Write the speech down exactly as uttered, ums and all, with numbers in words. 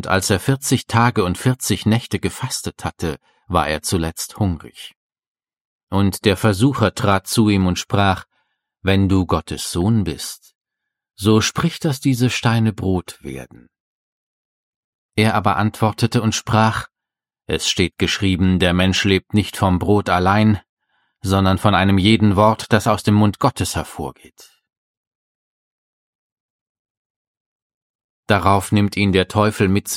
und als er vierzig Tage und vierzig Nächte gefastet hatte, war er zuletzt hungrig. Und der Versucher trat zu ihm und sprach: Wenn du Gottes Sohn bist, so sprich, dass diese Steine Brot werden. Er aber antwortete und sprach: Es steht geschrieben, der Mensch lebt nicht vom Brot allein, sondern von einem jeden Wort, das aus dem Mund Gottes hervorgeht. Darauf nimmt ihn der Teufel mit